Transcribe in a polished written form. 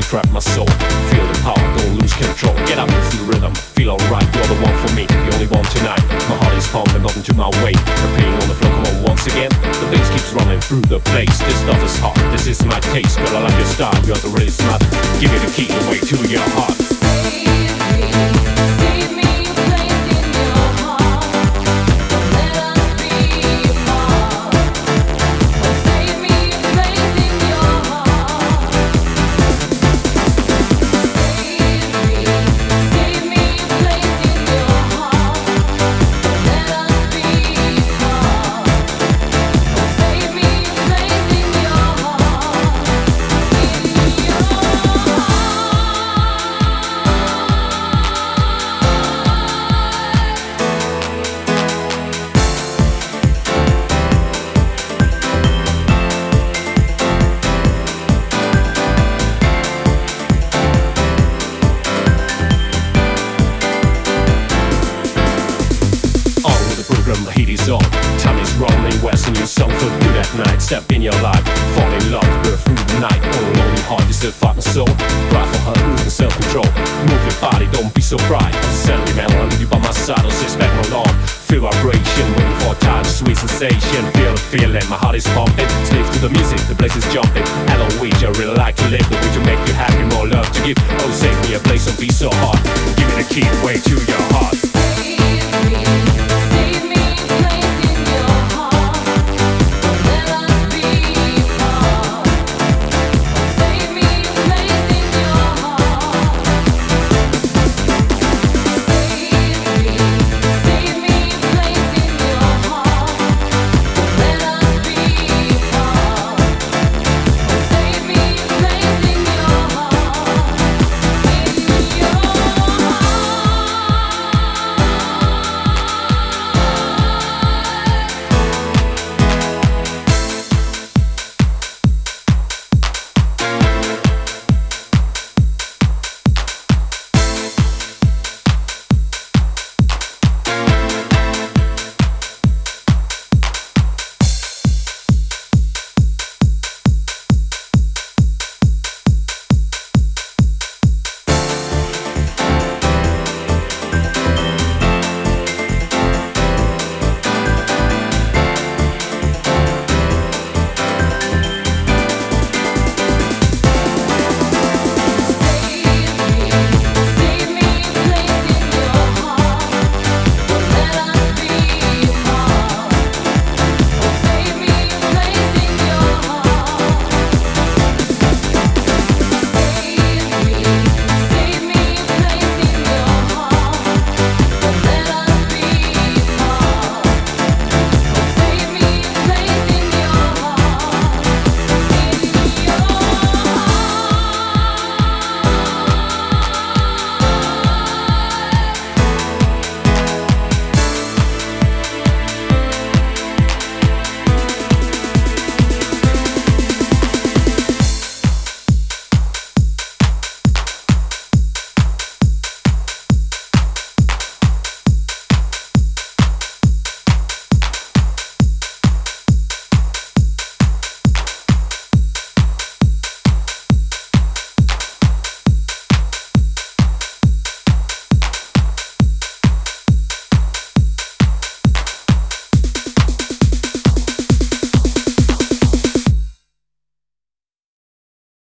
trap my soul. Feel the power, don't lose control. Get up and feel the rhythm, feel alright. You're the one for me, the only one tonight. My heart is pumping, nothing to my way. Repeating on the floor, come on once again. The bass keeps running through the place. This stuff is hot, this is my taste. Girl, I like your style, you're the really smart. Give me the key, the way to your heart. The heat is on, time is rolling west and you song for good at night. Step in your life, fall in love, go through the night. On a lonely heart, you still fight my soul. Cry for her, losing self-control. Move your body, don't be so bright. Suddenly man, I'll leave you by my side, I'll sit back no long. Feel vibration, waiting for a touch, sweet sensation. Feel the feeling, my heart is pumping. Slave to the music, the place is jumping. Eloise, I really like to live, the way to make you happy, more love to give. Oh, save me a place, don't be so hard. Give me the key, the way to your heart.